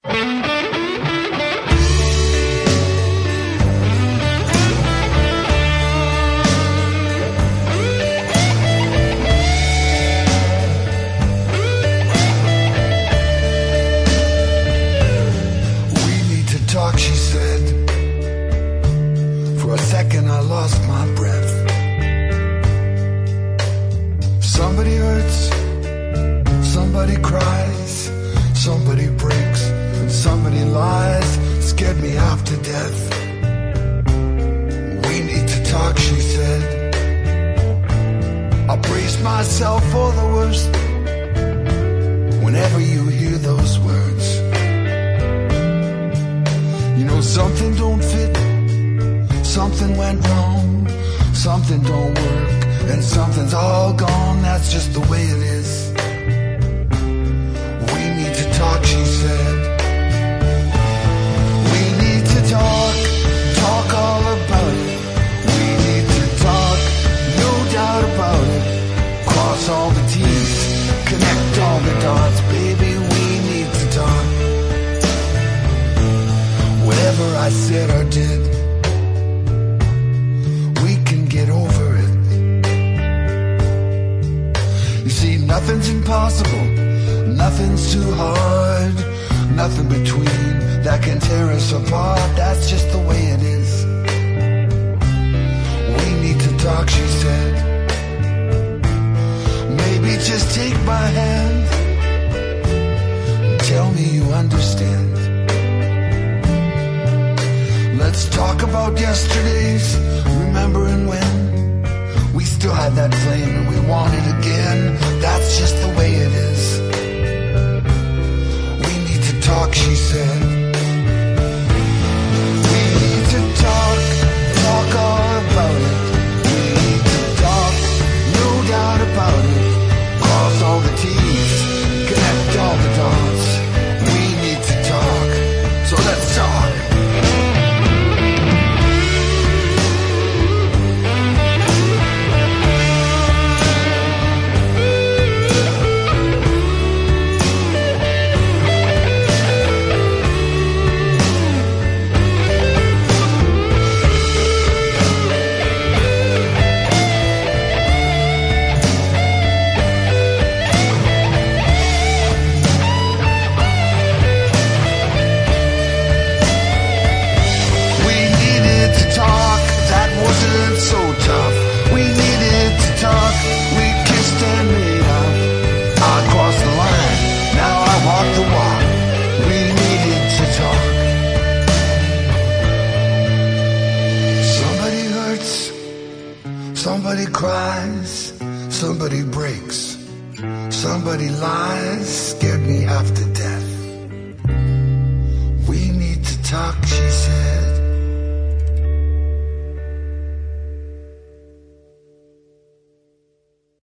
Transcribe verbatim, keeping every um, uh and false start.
She said. For a second I lost my breath. Somebody hurts, somebody cries, somebody breaks, and somebody lies, scared me half to death. We need to talk, she said. I brace myself for the worst whenever you hear those words. You know something don't fit, something went wrong, something don't work, and something's all gone, that's just the way it is. We need to talk, she said. We need to talk, talk all about it. We need to talk, no doubt about it. Cross all the T's, connect all the dots, baby, we need to talk. Whatever I said or did, we can get over it. You see, nothing's impossible, nothing's too hard, nothing between that can tear us apart, that's just the way it is. We need to talk, she said. Maybe just take my hand, tell me you understand. Let's talk about yesterdays, remembering when we still had that flame and we want it again. That's just the way it is. We need to talk, she said. We need to talk, talk all about it. We need to talk, no doubt about it. Cross all the T's, connect all the dots. We need to talk, so let's talk. Somebody cries, somebody breaks, somebody lies, scared me half to death. We need to talk, she said.